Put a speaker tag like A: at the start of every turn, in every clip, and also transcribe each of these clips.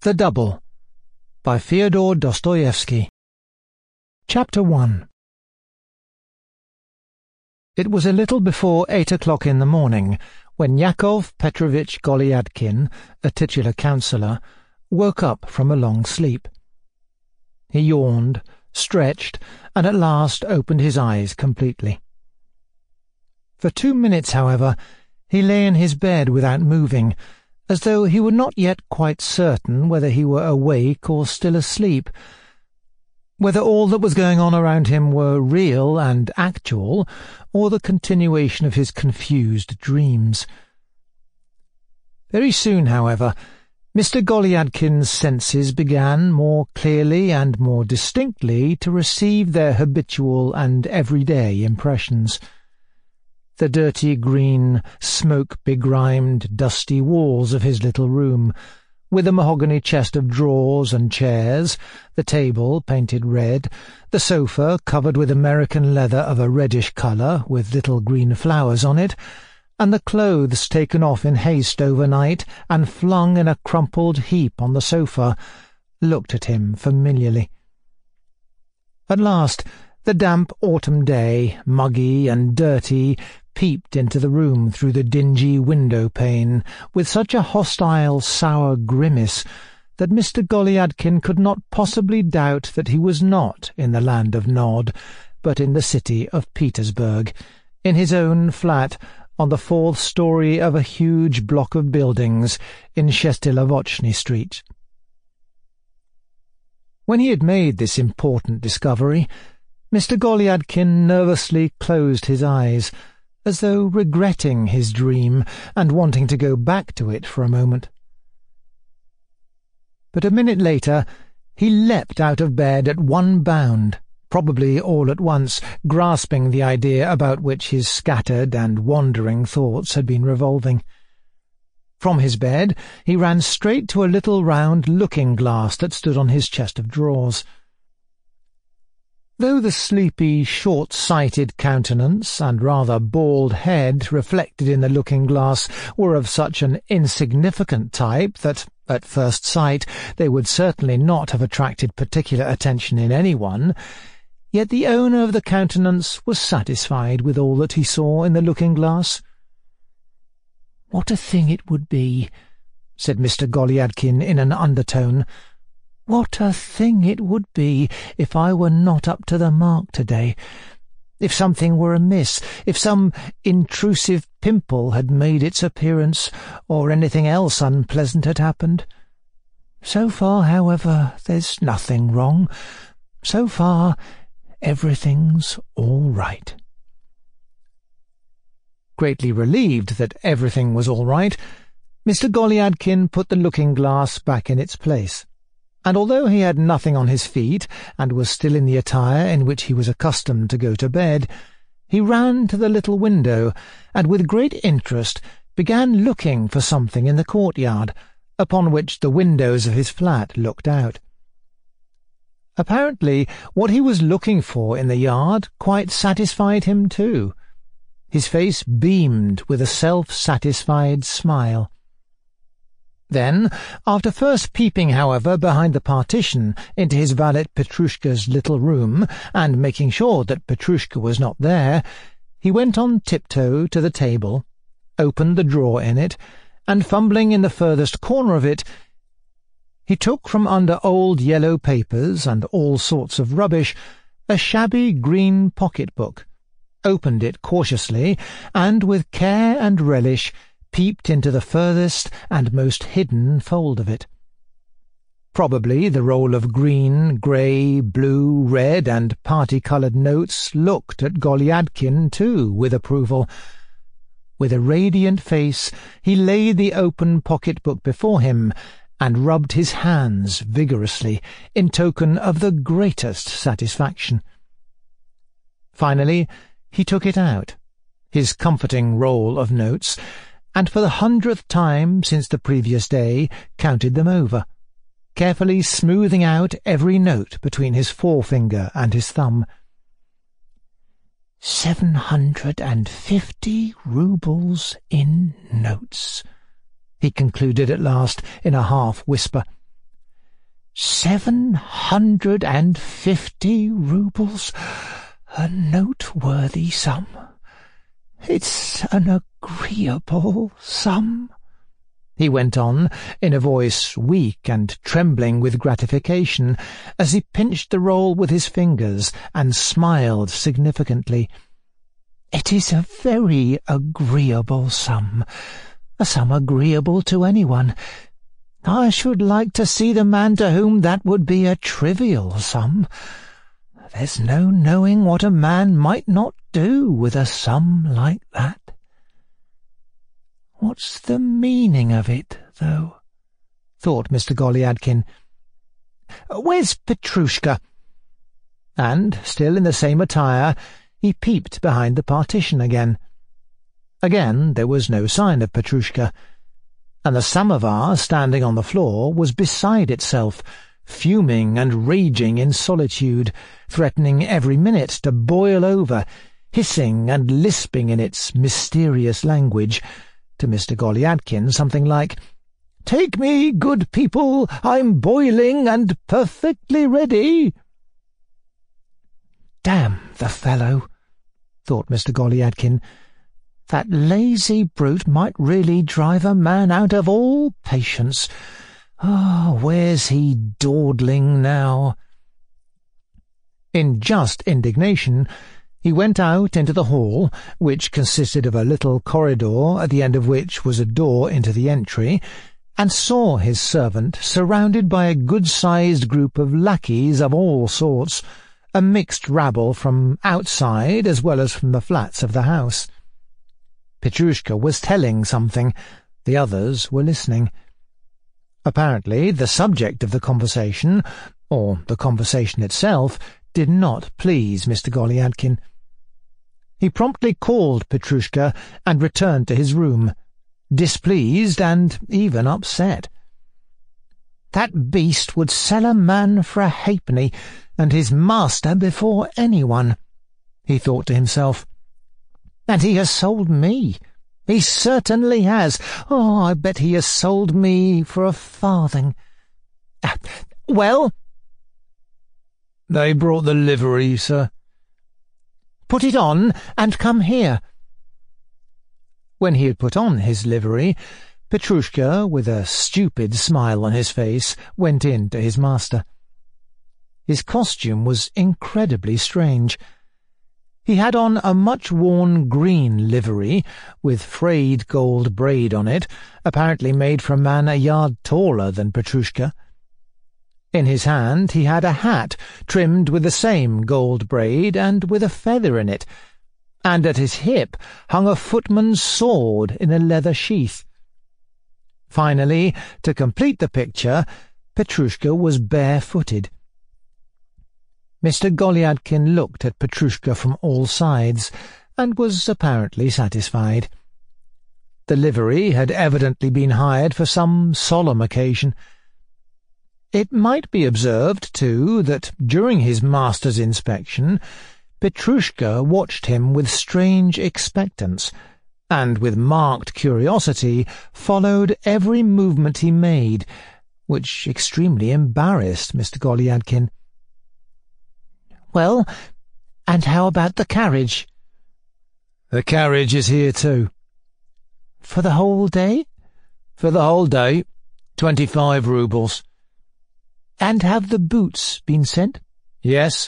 A: The Double by Fyodor Dostoevsky. Chapter 1. It was a little before 8 o'clock in the morning when Yakov Petrovich Goliadkin, a titular councillor, woke up from a long sleep. He yawned, stretched, and at last opened his eyes completely. For 2 minutes, however, he lay in his bed without moving, as though he were not yet quite certain whether he were awake or still asleep, whether all that was going on around him were real and actual, or the continuation of his confused dreams. Very soon, however, Mr. Goliadkin's senses began more clearly and more distinctly to receive their habitual and everyday impressions. The dirty green, smoke-begrimed, dusty walls of his little room, with a mahogany chest of drawers and chairs, the table painted red, the sofa covered with American leather of a reddish colour with little green flowers on it, and the clothes taken off in haste overnight and flung in a crumpled heap on the sofa, looked at him familiarly. At last, the damp autumn day, muggy and dirty, peeped into the room through the dingy window-pane with such a hostile, sour grimace that Mr. Goliadkin could not possibly doubt that he was not in the land of Nod, but in the city of Petersburg, in his own flat on the 4th story of a huge block of buildings in Shestilovochny Street. When he had made this important discovery, Mr. Goliadkin nervously closed his eyes, as though regretting his dream and wanting to go back to it for a moment. But a minute later he leapt out of bed at one bound, probably all at once, grasping the idea about which his scattered and wandering thoughts had been revolving. From his bed he ran straight to a little round looking-glass that stood on his chest of drawers. Though the sleepy, short-sighted countenance and rather bald head reflected in the looking-glass were of such an insignificant type that, at first sight, they would certainly not have attracted particular attention in anyone, yet the owner of the countenance was satisfied with all that he saw in the looking-glass. "What a thing it would be," said Mr. Goliadkin in an undertone, "what a thing it would be if I were not up to the mark today, if something were amiss, if some intrusive pimple had made its appearance, or anything else unpleasant had happened. So far, however, there's nothing wrong. So far, everything's all right." Greatly relieved that everything was all right, Mr. Goliadkin put the looking-glass back in its place, and although he had nothing on his feet, and was still in the attire in which he was accustomed to go to bed, he ran to the little window, and with great interest began looking for something in the courtyard, upon which the windows of his flat looked out. Apparently what he was looking for in the yard quite satisfied him too. His face beamed with a self-satisfied smile. Then, after first peeping, however, behind the partition into his valet Petrushka's little room, and making sure that Petrushka was not there, he went on tiptoe to the table, opened the drawer in it, and fumbling in the furthest corner of it, he took from under old yellow papers and all sorts of rubbish a shabby green pocket-book, opened it cautiously, and with care and relish peeped into the furthest and most hidden fold of it. Probably the roll of green, grey, blue, red, and party-coloured notes looked at Goliadkin too with approval. With a radiant face he laid the open pocket-book before him and rubbed his hands vigorously in token of the greatest satisfaction. Finally he took it out, his comforting roll of notes, and for the 100th time since the previous day counted them over, carefully smoothing out every note between his forefinger and his thumb. 750 roubles in notes, he concluded at last in a half-whisper, 750 roubles, a noteworthy sum. It's an agreeable sum," he went on, in a voice weak and trembling with gratification, as he pinched the roll with his fingers and smiled significantly. "It is a very agreeable sum, a sum agreeable to anyone. I should like to see the man to whom that would be a trivial sum. There's no knowing what a man might not do with a sum like that. What's the meaning of it, though?" thought Mr. Golyadkin. "Where's Petrushka?" And, still in the same attire, he peeped behind the partition again. Again there was no sign of Petrushka, and the samovar standing on the floor was beside itself, fuming and raging in solitude, threatening every minute to boil over, hissing and lisping in its mysterious language, to Mr. Golyadkin something like, "Take me, good people, I'm boiling and perfectly ready." "Damn the fellow," thought Mr. Golyadkin. "That lazy brute might really drive a man out of all patience. Ah, where's he dawdling now?" In just indignation, he went out into the hall, which consisted of a little corridor, at the end of which was a door into the entry, and saw his servant surrounded by a good-sized group of lackeys of all sorts, a mixed rabble from outside as well as from the flats of the house. Petrushka was telling something. The others were listening. Apparently the subject of the conversation, or the conversation itself, did not please Mr. Golyadkin. He promptly called Petrushka and returned to his room, displeased and even upset. "That beast would sell a man for a halfpenny, and his master before anyone," he thought to himself. "And he has sold me. He certainly has. Oh, I bet he has sold me for a farthing. Well?" "They brought the livery, sir." "Put it on and come here." When he had put on his livery, Petrushka, with a stupid smile on his face, went in to his master. His costume was incredibly strange. He had on a much-worn green livery, with frayed gold braid on it, apparently made for a man a yard taller than Petrushka. In his hand he had a hat trimmed with the same gold braid and with a feather in it, and at his hip hung a footman's sword in a leather sheath. Finally, to complete the picture, Petrushka was barefooted. Mr. Golyadkin looked at Petrushka from all sides, and was apparently satisfied. The livery had evidently been hired for some solemn occasion. It might be observed, too, that during his master's inspection, Petrushka watched him with strange expectance, and with marked curiosity followed every movement he made, which extremely embarrassed Mr. Golyadkin. "Well, and how about the carriage?" "The carriage is here too." "For the whole day?" "For the whole day. 25 roubles. "And have the boots been sent?" "Yes."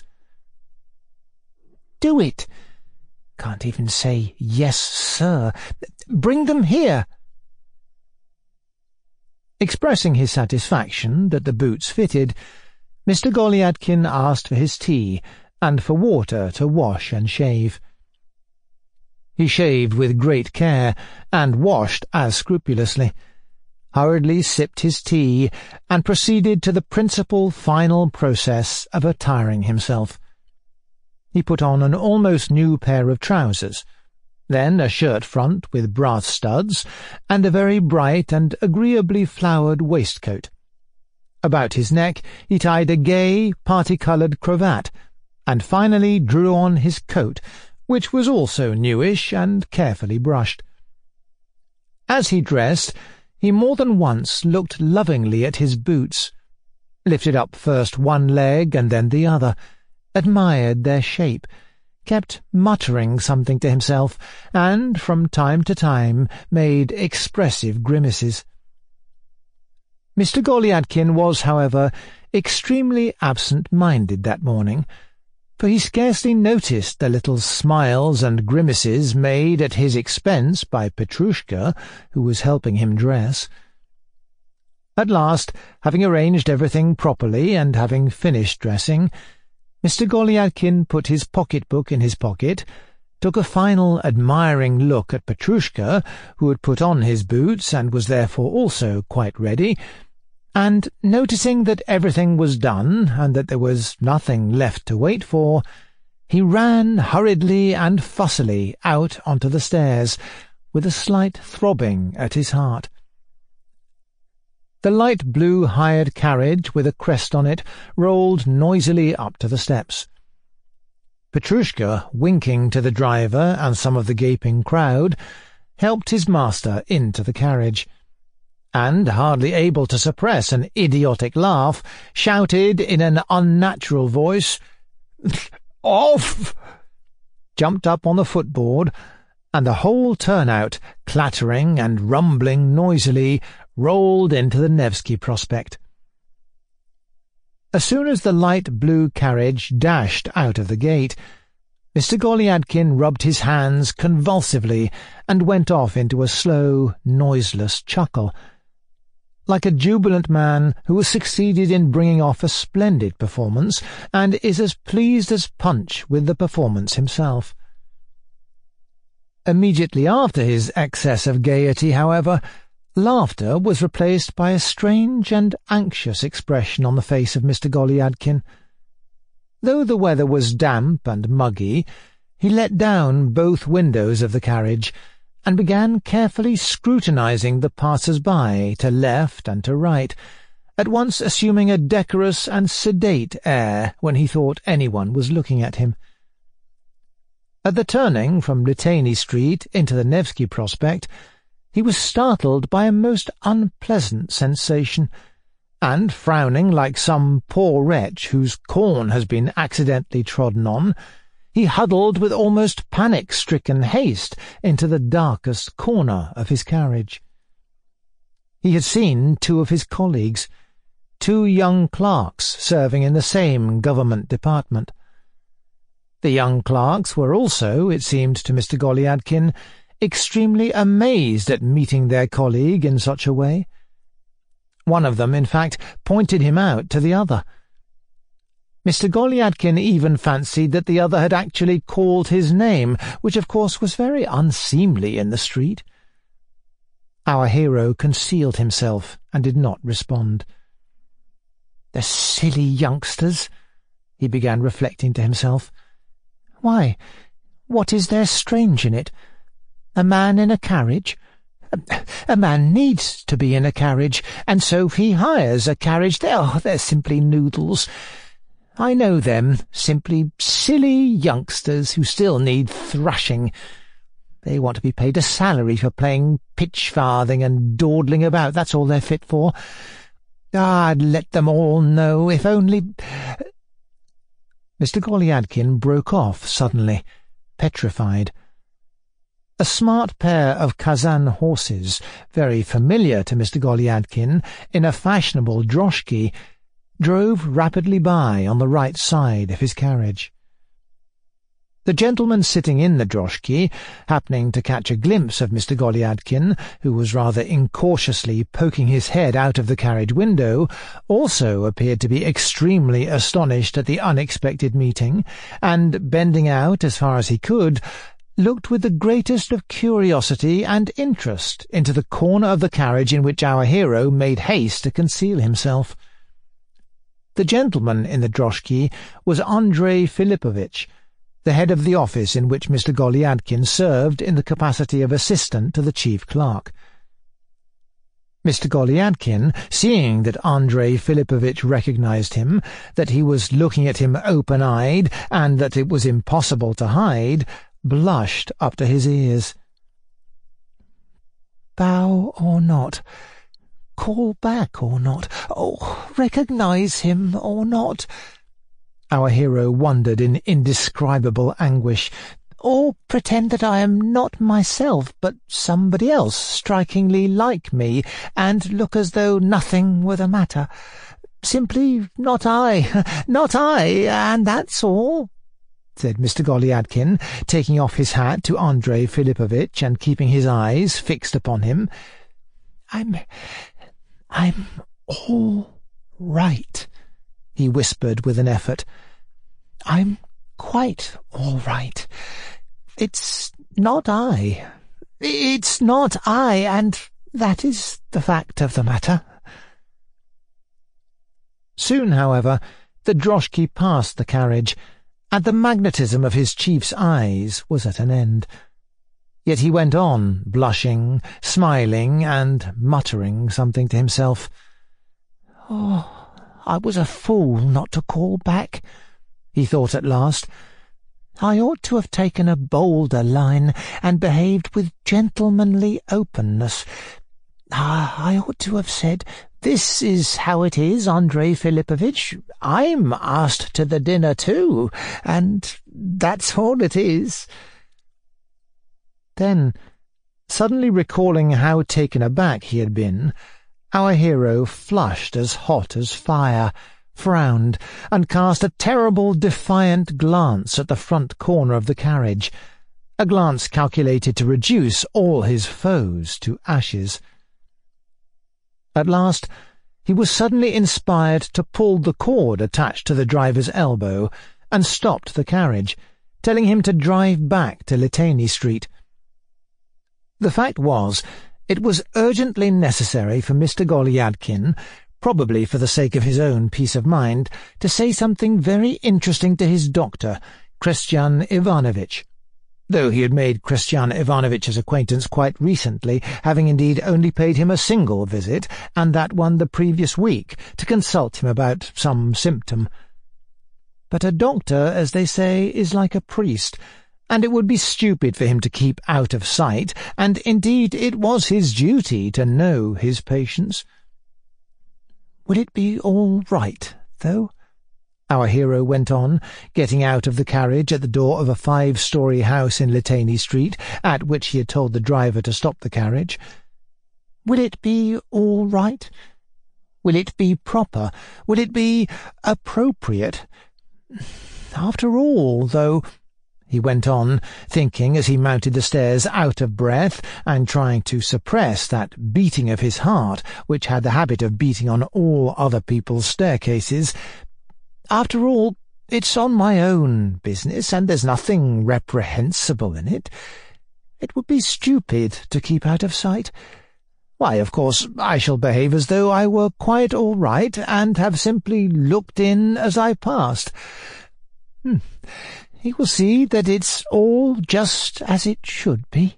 A: "Do it. Can't even say, 'Yes, sir.' Bring them here." Expressing his satisfaction that the boots fitted, Mr. Golyadkin asked for his tea and for water to wash and shave. He shaved with great care and washed as scrupulously, hurriedly sipped his tea, and proceeded to the principal final process of attiring himself. He put on an almost new pair of trousers, then a shirt front with brass studs, and a very bright and agreeably flowered waistcoat. About his neck he tied a gay, parti-coloured cravat, and finally drew on his coat, which was also newish and carefully brushed. As he dressed, he more than once looked lovingly at his boots. lifted up first one leg and then the other, admired their shape, kept muttering something to himself, and from time to time made expressive grimaces. Mr. Golyadkin was, however, extremely absent-minded that morning, for he scarcely noticed the little smiles and grimaces made at his expense by Petrushka, who was helping him dress. At last, having arranged everything properly and having finished dressing, Mr. Golyadkin put his pocket-book in his pocket, took a final admiring look at Petrushka, who had put on his boots and was therefore also quite ready, and, noticing that everything was done and that there was nothing left to wait for, he ran hurriedly and fussily out onto the stairs, with a slight throbbing at his heart. The light blue hired carriage with a crest on it rolled noisily up to the steps. Petrushka, winking to the driver and some of the gaping crowd, helped his master into the carriage, and, hardly able to suppress an idiotic laugh, shouted in an unnatural voice, "Off!" jumped up on the footboard, and the whole turnout, clattering and rumbling noisily, rolled into the Nevsky Prospect. As soon as the light blue carriage dashed out of the gate, Mr. Golyadkin rubbed his hands convulsively and went off into a slow, noiseless chuckle, like a jubilant man who has succeeded in bringing off a splendid performance and is as pleased as Punch with the performance himself. Immediately after his excess of gaiety, however, laughter was replaced by a strange and anxious expression on the face of Mr. Golyadkin. Though the weather was damp and muggy, he let down both windows of the carriage and began carefully scrutinizing the passers-by to left and to right, at once assuming a decorous and sedate air when he thought anyone was looking at him. At the turning from Litany Street into the Nevsky Prospect, he was startled by a most unpleasant sensation, and, frowning like some poor wretch whose corn has been accidentally trodden on, he huddled with almost panic-stricken haste into the darkest corner of his carriage. He had seen two of his colleagues, two young clerks serving in the same government department. The young clerks were also, it seemed to Mr. Golyadkin, extremely amazed at meeting their colleague in such a way. One of them, in fact, pointed him out to the other. Mr. Golyadkin even fancied that the other had actually called his name, which of course was very unseemly in the street. Our hero concealed himself and did not respond. "The silly youngsters," he began reflecting to himself. "Why, what is there strange in it? A man in a carriage? A man needs to be in a carriage, and so he hires a carriage. They're simply noodles. I know them, simply silly youngsters who still need thrashing. They want to be paid a salary for playing pitch-farthing and dawdling about. That's all they're fit for. I'd let them all know, if only—" Mr. Golyadkin broke off suddenly, petrified. A smart pair of Kazan horses, very familiar to Mr. Golyadkin, in a fashionable droshky, drove rapidly by on the right side of his carriage. The gentleman sitting in the droshky, happening to catch a glimpse of Mr. Golyadkin, who was rather incautiously poking his head out of the carriage window, also appeared to be extremely astonished at the unexpected meeting, and, bending out as far as he could, looked with the greatest of curiosity and interest into the corner of the carriage in which our hero made haste to conceal himself. The gentleman in the droshky was Andrei Filipovich, the head of the office in which Mr. Golyadkin served in the capacity of assistant to the chief clerk. Mr. Golyadkin, seeing that Andrei Filipovich recognized him, that he was looking at him open-eyed, and that it was impossible to hide, blushed up to his ears. "Bow or not, call back or not, or recognize him or not. Our hero wondered in indescribable anguish, or pretend that I am not myself, but somebody else strikingly like me, and look as though nothing were the matter. Simply not I, and that's all, said Mr. Goliadkin, taking off his hat to Andrei Filipovich and keeping his eyes fixed upon him. I'm all right, he whispered with an effort. I'm quite all right. It's not I, and that is the fact of the matter. Soon, however, the droshky passed the carriage, and the magnetism of his chief's eyes was at an end. Yet he went on, blushing, smiling, and muttering something to himself. "Oh, I was a fool not to call back," he thought at last. "I ought to have taken a bolder line and behaved with gentlemanly openness. I ought to have said, 'This is how it is, Andrei Filipovich. I'm asked to the dinner too, and that's all it is.'" Then, suddenly recalling how taken aback he had been, our hero flushed as hot as fire, frowned, and cast a terrible defiant glance at the front corner of the carriage, a glance calculated to reduce all his foes to ashes. At last he was suddenly inspired to pull the cord attached to the driver's elbow, and stopped the carriage, telling him to drive back to Litany Street. The fact was, it was urgently necessary for Mr. Goliadkin, probably for the sake of his own peace of mind, to say something very interesting to his doctor, Christian Ivanovitch, though he had made Christian Ivanovitch's acquaintance quite recently, having indeed only paid him a single visit, and that one the previous week, to consult him about some symptom. But a doctor, as they say, is like a priest, and it would be stupid for him to keep out of sight, and indeed it was his duty to know his patients. "Will it be all right, though?" our hero went on, getting out of the carriage at the door of a 5-story house in Litany Street, at which he had told the driver to stop the carriage. "Will it be all right? Will it be proper? Will it be appropriate? After all, though," he went on, thinking as he mounted the stairs out of breath, and trying to suppress that beating of his heart which had the habit of beating on all other people's staircases, "after all, it's on my own business, and there's nothing reprehensible in it. It would be stupid to keep out of sight. Why, of course, I shall behave as though I were quite all right, and have simply looked in as I passed. He will see that it's all just as it should be."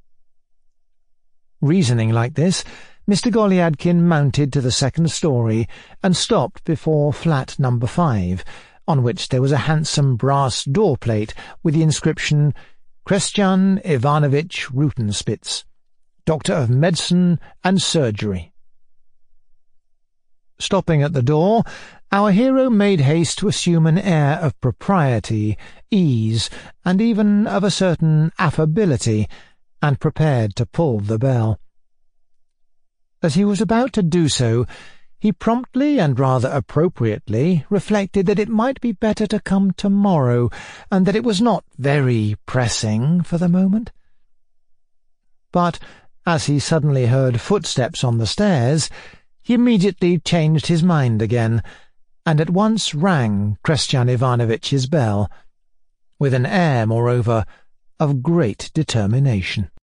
A: Reasoning like this, Mr. Goliadkin mounted to the 2nd story and stopped before flat number 5, on which there was a handsome brass door-plate with the inscription, "Christian Ivanovitch Rutenspitz, Doctor of Medicine and Surgery." Stopping at the door, our hero made haste to assume an air of propriety, ease, and even of a certain affability, and prepared to pull the bell. As he was about to do so, he promptly and rather appropriately reflected that it might be better to come tomorrow, and that it was not very pressing for the moment. But, as he suddenly heard footsteps on the stairs, he immediately changed his mind again, and at once rang Christian Ivanovitch's bell, with an air, moreover, of great determination.